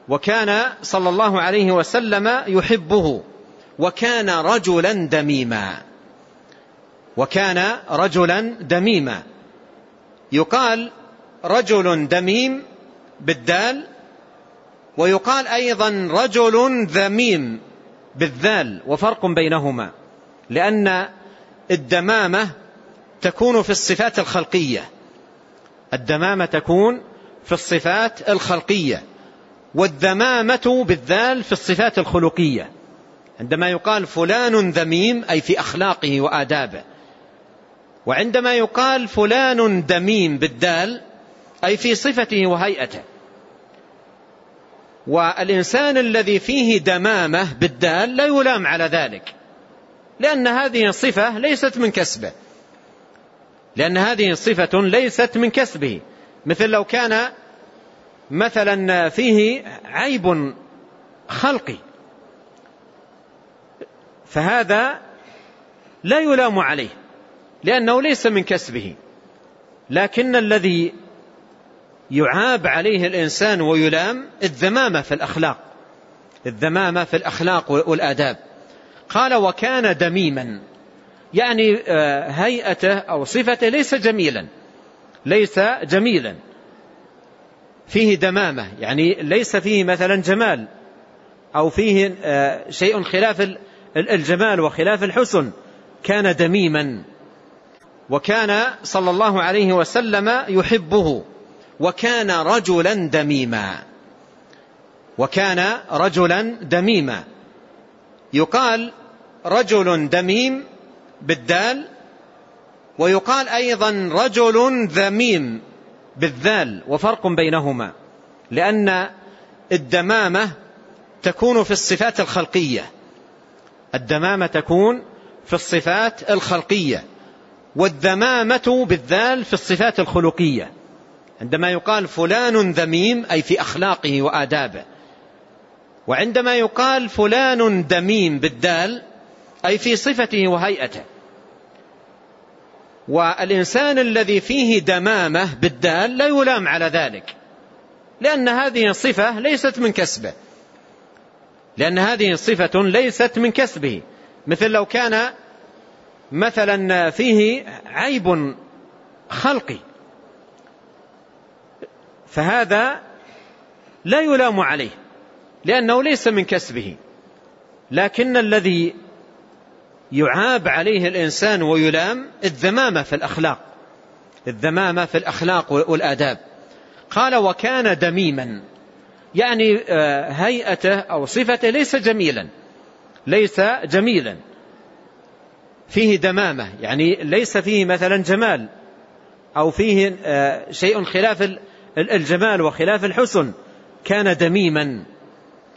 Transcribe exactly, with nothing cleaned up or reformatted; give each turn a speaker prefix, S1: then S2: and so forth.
S1: وكان صلى الله عليه وسلم يحبه، وكان رجلا دميما. وكان رجلا دميما. يقال رجل دميم بالدال، ويقال أيضا رجل ذميم بالذال، وفرق بينهما، لأن الدمامة تكون في الصفات الخلقية. الدمامة تكون في الصفات الخلقية، والذمامة بالذال في الصفات الخلقية. عندما يقال فلان ذميم أي في أخلاقه وآدابه، وعندما يقال فلان دميم بالدال أي في صفته وهيئته. والإنسان الذي فيه دمامة بالدال لا يلام على ذلك، لأن هذه صفة ليست من كسبه، لأن هذه صفة ليست من كسبه. مثل لو كان مثلا فيه عيب خلقي، فهذا لا يلام عليه لأنه ليس من كسبه. لكن الذي يعاب عليه الإنسان ويلام الذمامة في الأخلاق، الذمامة في الأخلاق والآداب. قال وكان دميما، يعني هيئته أو صفته ليس جميلا، ليس جميلا، فيه دمامة، يعني ليس فيه مثلا جمال، أو فيه شيء خلاف الجمال وخلاف الحسن. كان دميما. وكان صلى الله عليه وسلم يحبه، وكان رجلا دميما. وكان رجلا دميما. يقال رجل دميم بالدال، ويقال أيضا رجل ذميم بالذال، وفرق بينهما، لأن الدمامة تكون في الصفات الخلقية. الدمامة تكون في الصفات الخلقية، والذمامة بالذال في الصفات الخلقية. عندما يقال فلان ذميم أي في أخلاقه وآدابه، وعندما يقال فلان دميم بالدال أي في صفته وهيئته. والإنسان الذي فيه دمامة بالدال لا يلام على ذلك، لأن هذه صفة ليست من كسبه، لأن هذه صفة ليست من كسبه. مثل لو كان مثلا فيه عيب خلقي، فهذا لا يلام عليه لأنه ليس من كسبه. لكن الذي يعاب عليه الإنسان ويلام الذمامة في الأخلاق، الذمامة في الأخلاق والآداب. قال وكان دميما، يعني هيئته أو صفته ليس جميلا، ليس جميلا، فيه دمامة، يعني ليس فيه مثلا جمال، أو فيه شيء خلاف الجمال وخلاف الحسن. كان دميما.